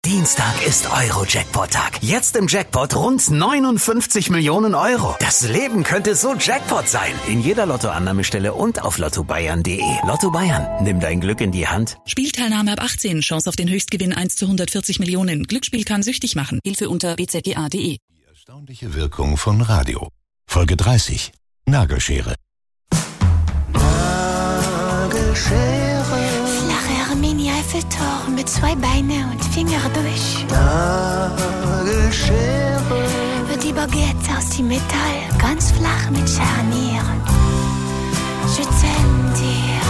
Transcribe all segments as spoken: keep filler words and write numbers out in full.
Dienstag ist Euro-Jackpot-Tag. Jetzt im Jackpot rund neunundfünfzig Millionen Euro. Das Leben könnte so Jackpot sein. In jeder Lottoannahmestelle und auf lotto bayern punkt de. Lotto Bayern, nimm dein Glück in die Hand. Spielteilnahme ab achtzehn. Chance auf den Höchstgewinn eins zu hundertvierzig Millionen. Glücksspiel kann süchtig machen. Hilfe unter b z g a punkt de. Die erstaunliche Wirkung von Radio. Folge dreißig. Nagelschere. Nagelschere. Flache Mini-Eiffeltoren mit zwei Beinen und Finger durch. Nagelschere. Wird die Baguette aus dem Metall, ganz flach mit Scharnieren. Je t'aime dir.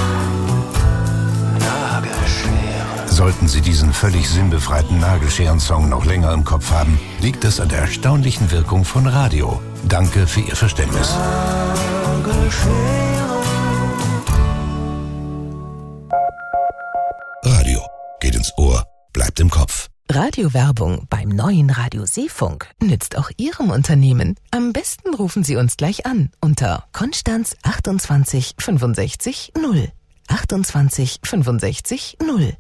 Nagelschere. Sollten Sie diesen völlig sinnbefreiten Nagelscheren-Song noch länger im Kopf haben, liegt es an der erstaunlichen Wirkung von Radio. Danke für Ihr Verständnis. Nagelschere. Radio geht ins Ohr, bleibt im Kopf. Radiowerbung beim neuen Radio Seefunk nützt auch Ihrem Unternehmen. Am besten rufen Sie uns gleich an unter Konstanz achtundzwanzig fünfundsechzig null. achtundzwanzig fünfundsechzig null.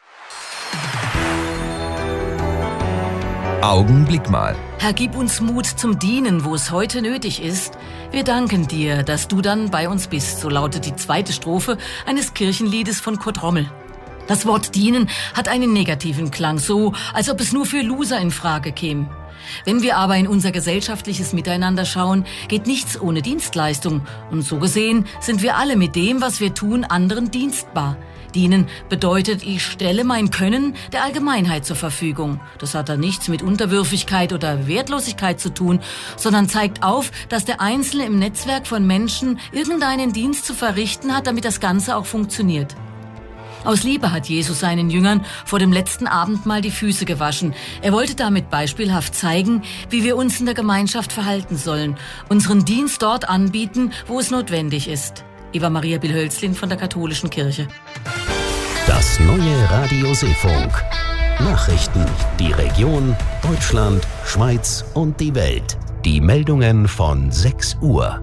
Augenblick mal. Herr, gib uns Mut zum Dienen, wo es heute nötig ist. Wir danken dir, dass du dann bei uns bist, so lautet die zweite Strophe eines Kirchenliedes von Kurt Rommel. Das Wort dienen hat einen negativen Klang, so als ob es nur für Loser in Frage käme. Wenn wir aber in unser gesellschaftliches Miteinander schauen, geht nichts ohne Dienstleistung. Und so gesehen sind wir alle mit dem, was wir tun, anderen dienstbar. Dienen bedeutet, ich stelle mein Können der Allgemeinheit zur Verfügung. Das hat dann nichts mit Unterwürfigkeit oder Wertlosigkeit zu tun, sondern zeigt auf, dass der Einzelne im Netzwerk von Menschen irgendeinen Dienst zu verrichten hat, damit das Ganze auch funktioniert. Aus Liebe hat Jesus seinen Jüngern vor dem letzten Abendmahl die Füße gewaschen. Er wollte damit beispielhaft zeigen, wie wir uns in der Gemeinschaft verhalten sollen, unseren Dienst dort anbieten, wo es notwendig ist. Eva Maria Bilhölzlin von der Katholischen Kirche. Das neue Radio Seefunk. Nachrichten, die Region, Deutschland, Schweiz und die Welt. Die Meldungen von sechs Uhr.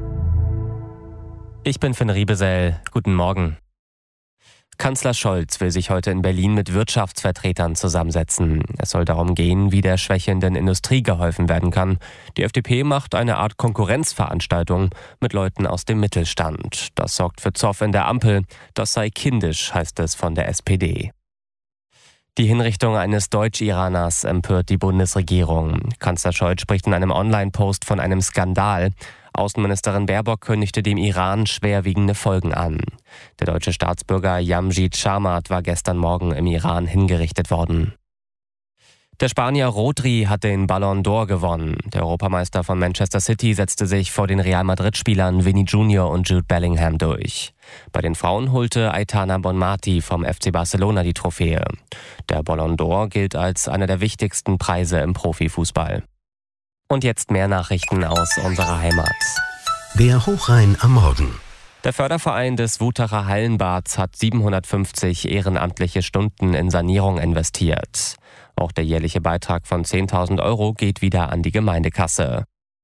Ich bin Finn Riebesell. Guten Morgen. Kanzler Scholz will sich heute in Berlin mit Wirtschaftsvertretern zusammensetzen. Es soll darum gehen, wie der schwächelnden Industrie geholfen werden kann. Die F D P macht eine Art Konkurrenzveranstaltung mit Leuten aus dem Mittelstand. Das sorgt für Zoff in der Ampel. Das sei kindisch, heißt es von der S P D. Die Hinrichtung eines Deutsch-Iraners empört die Bundesregierung. Kanzler Scholz spricht in einem Online-Post von einem Skandal. Außenministerin Baerbock kündigte dem Iran schwerwiegende Folgen an. Der deutsche Staatsbürger Yamjid Sharmat war gestern Morgen im Iran hingerichtet worden. Der Spanier Rodri hat den Ballon d'Or gewonnen. Der Europameister von Manchester City setzte sich vor den Real Madrid-Spielern Vinny Junior und Jude Bellingham durch. Bei den Frauen holte Aitana Bonmati vom F C Barcelona die Trophäe. Der Ballon d'Or gilt als einer der wichtigsten Preise im Profifußball. Und jetzt mehr Nachrichten aus unserer Heimat. Der Hochrhein am Morgen. Der Förderverein des Wutacher Hallenbads hat siebenhundertfünfzig ehrenamtliche Stunden in Sanierung investiert. Auch der jährliche Beitrag von zehntausend Euro geht wieder an die Gemeindekasse.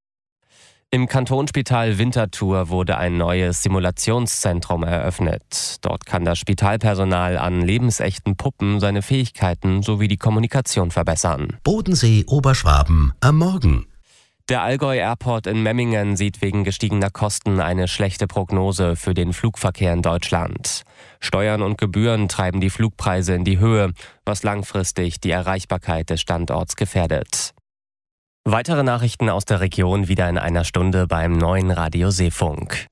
Im Kantonsspital Winterthur wurde ein neues Simulationszentrum eröffnet. Dort kann das Spitalpersonal an lebensechten Puppen seine Fähigkeiten sowie die Kommunikation verbessern. Bodensee, Oberschwaben am Morgen. Der Allgäu Airport in Memmingen sieht wegen gestiegener Kosten eine schlechte Prognose für den Flugverkehr in Deutschland. Steuern und Gebühren treiben die Flugpreise in die Höhe, was langfristig die Erreichbarkeit des Standorts gefährdet. Weitere Nachrichten aus der Region wieder in einer Stunde beim neuen Radio Seefunk.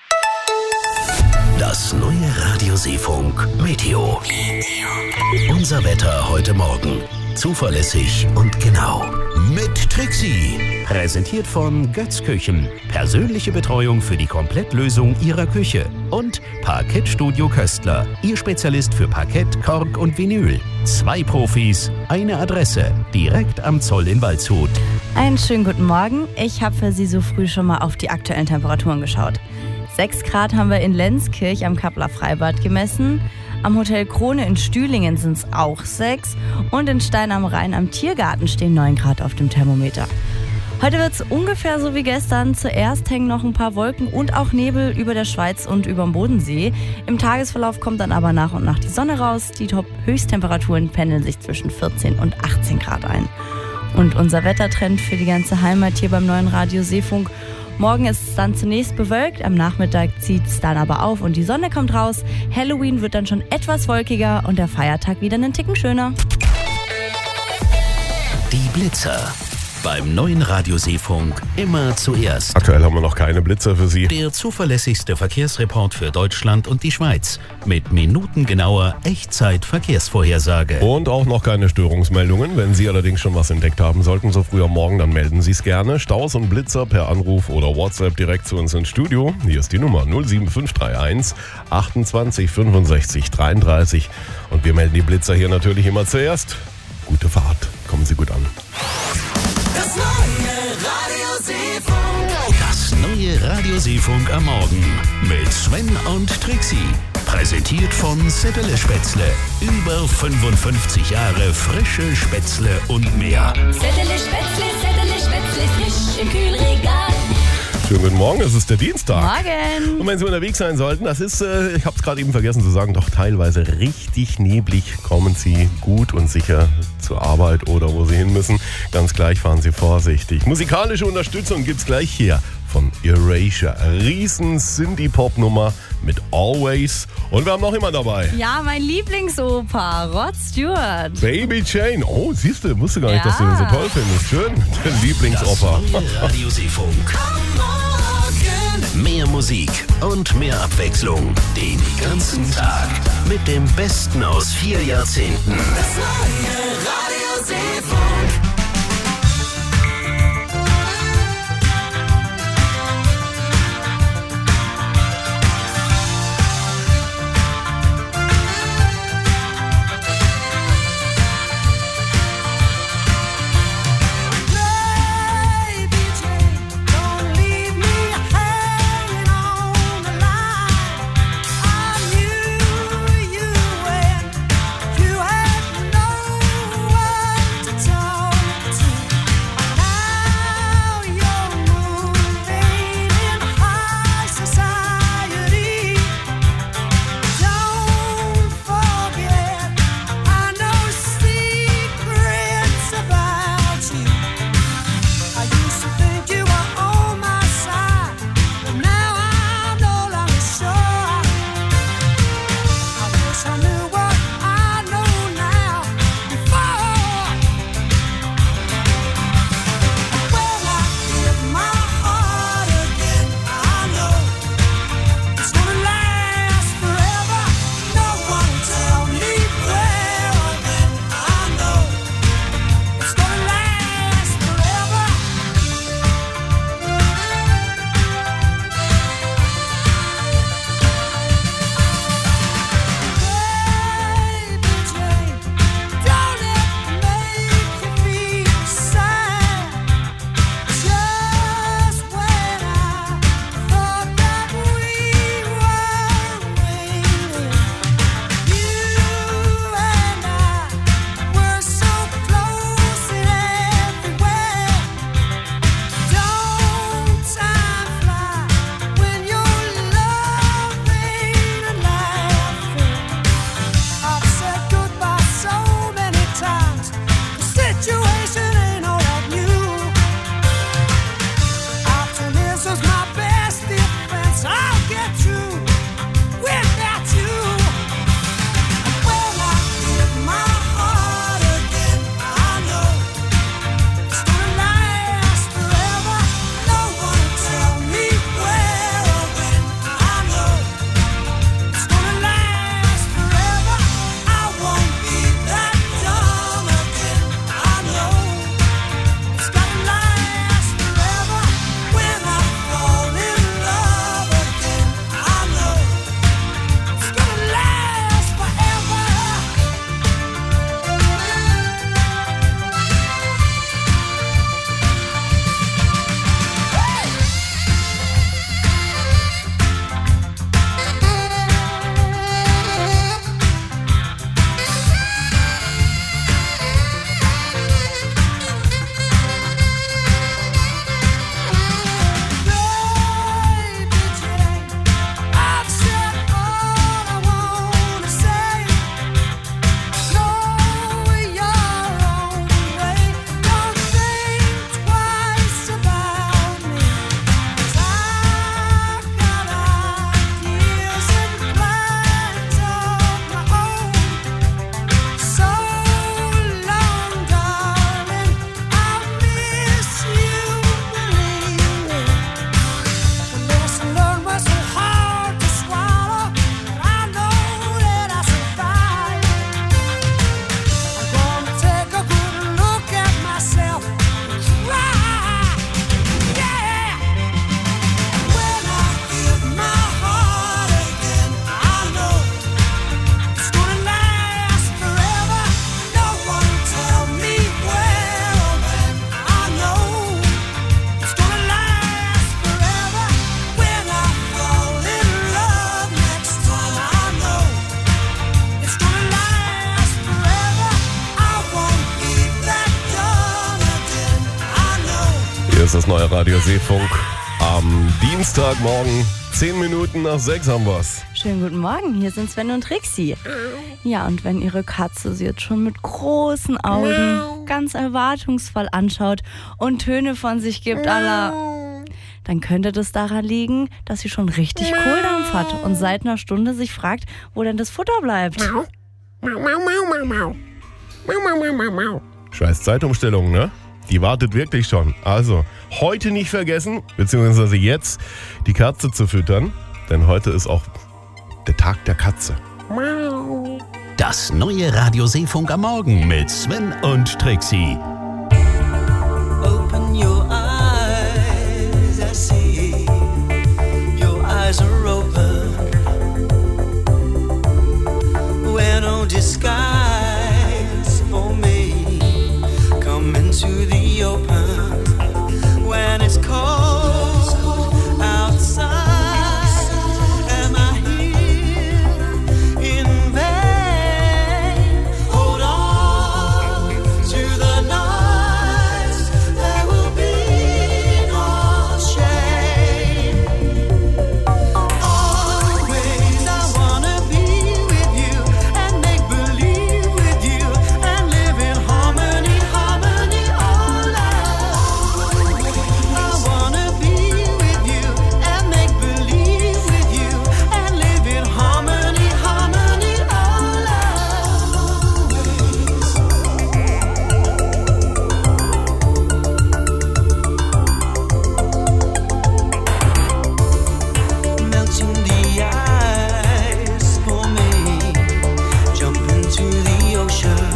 Das neue Radio Seefunk Meteo. Unser Wetter heute Morgen. Zuverlässig und genau. Mit Trixie. Präsentiert von Götz Küchen. Persönliche Betreuung für die Komplettlösung Ihrer Küche. Und Parkettstudio Köstler. Ihr Spezialist für Parkett, Kork und Vinyl. Zwei Profis, eine Adresse. Direkt am Zoll in Waldshut. Einen schönen guten Morgen. Ich habe für Sie so früh schon mal auf die aktuellen Temperaturen geschaut. Sechs Grad haben wir in Lenzkirch am Kappeler Freibad gemessen. Am Hotel Krone in Stühlingen sind es auch sechs. Und in Stein am Rhein am Tiergarten stehen neun Grad auf dem Thermometer. Heute wird es ungefähr so wie gestern. Zuerst hängen noch ein paar Wolken und auch Nebel über der Schweiz und über dem Bodensee. Im Tagesverlauf kommt dann aber nach und nach die Sonne raus. Die Top Höchsttemperaturen pendeln sich zwischen vierzehn und achtzehn Grad ein. Und unser Wettertrend für die ganze Heimat hier beim neuen Radio Seefunk. Morgen ist es dann zunächst bewölkt, am Nachmittag zieht es dann aber auf und die Sonne kommt raus. Halloween wird dann schon etwas wolkiger und der Feiertag wieder einen Ticken schöner. Die Blitzer. Beim neuen Radio Seefunk immer zuerst. Aktuell haben wir noch keine Blitzer für Sie. Der zuverlässigste Verkehrsreport für Deutschland und die Schweiz. Mit minutengenauer Echtzeit-Verkehrsvorhersage. Und auch noch keine Störungsmeldungen. Wenn Sie allerdings schon was entdeckt haben sollten, so früh am Morgen, dann melden Sie es gerne. Staus und Blitzer per Anruf oder WhatsApp direkt zu uns ins Studio. Hier ist die Nummer null sieben fünf drei eins achtundzwanzig fünfundsechzig dreiunddreißig. Und wir melden die Blitzer hier natürlich immer zuerst. Gute Fahrt. Kommen Sie gut an. Das neue Radio Seefunk. Das neue Radio Seefunk am Morgen mit Sven und Trixie. Präsentiert von Sibylle Spätzle. Über fünfundfünfzig Jahre frische Spätzle und mehr. Sibylle Spätzle, Sibylle Spätzle, frisch im Kühlregal. Schönen guten Morgen, es ist der Dienstag. Morgen. Und wenn Sie unterwegs sein sollten, das ist, äh, ich habe es gerade eben vergessen zu sagen, doch teilweise richtig neblig, kommen Sie gut und sicher zur Arbeit oder wo Sie hin müssen. Ganz gleich fahren Sie vorsichtig. Musikalische Unterstützung gibt's gleich hier von Erasure. Riesen Synthie-Pop-Nummer mit Always. Und wir haben noch jemanden dabei. Ja, mein Lieblingsopa, Rod Stewart. Baby Jane. Oh, siehst du, wusste gar nicht, Ja. dass du den so toll findest. Schön, der Lieblingsopa. Das neue Radio Seefunk. Mehr Musik und mehr Abwechslung. Den ganzen Tag. Mit dem Besten aus vier Jahrzehnten. Das neue Radio Seefunk. You had no ist das neue Radio Seefunk. Am Dienstagmorgen, zehn Minuten nach sechs haben wir's. Schönen guten Morgen, hier sind Sven und Trixie. Ja, und wenn Ihre Katze Sie jetzt schon mit großen Augen ganz erwartungsvoll anschaut und Töne von sich gibt, à la, dann könnte das daran liegen, dass sie schon richtig Kohldampf hat und seit einer Stunde sich fragt, wo denn das Futter bleibt. Scheiß Zeitumstellung, ne? Die wartet wirklich schon. Also, heute nicht vergessen, beziehungsweise jetzt, die Katze zu füttern. Denn heute ist auch der Tag der Katze. Das neue Radio Seefunk am Morgen mit Sven und Trixie. Open your eyes, I see. Your eyes are open. Wear no disguise for me. Come into the open when it's cold outside. Am I here in vain? Hold on to the nights. There will be no shame. Always I wanna be with you and make believe with you and live in harmony, harmony all love. I wanna be with you and make believe with you and live in harmony, harmony all melting the ice for me. Jump into the ocean.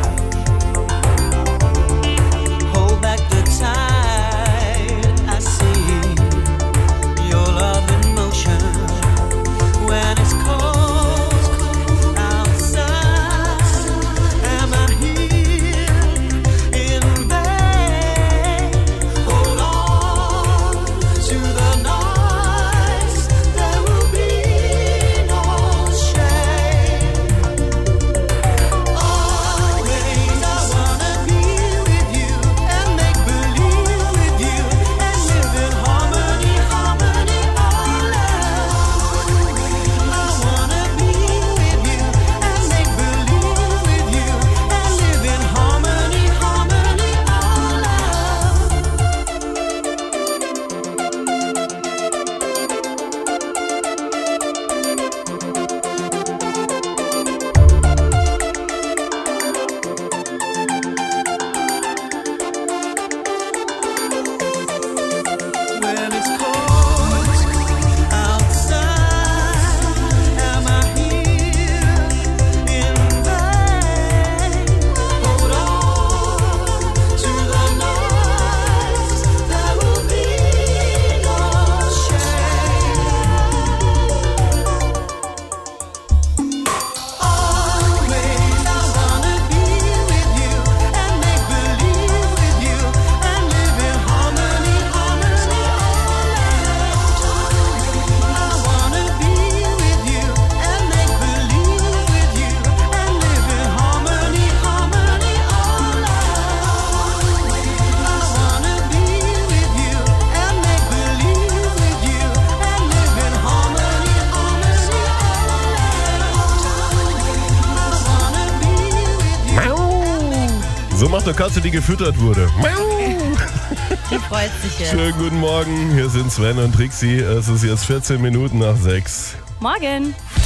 Hold back the tide. I see your love in motion. When it's cold outside, am I here in vain? Hold on to the nights. There will be no shame. Always I wanna be with you and make believe with you and live in harmony, harmony all love. I wanna be with you and make believe with you and live in harmony, harmony all when it's cold outside. Am I here in vain? Hold on to the nights. There will be no shame. Always I wanna be with you and make believe with you and live in harmony, harmony all I wanna be with you and make believe with you and live in harmony, harmony all I wanna be with you and make believe with you and live in harmony, harmony So macht eine Katze, die gefüttert wurde. Die freut sich jetzt. Schönen guten Morgen, hier sind Sven und Trixie. Es ist jetzt vierzehn Minuten nach sechs. Morgen.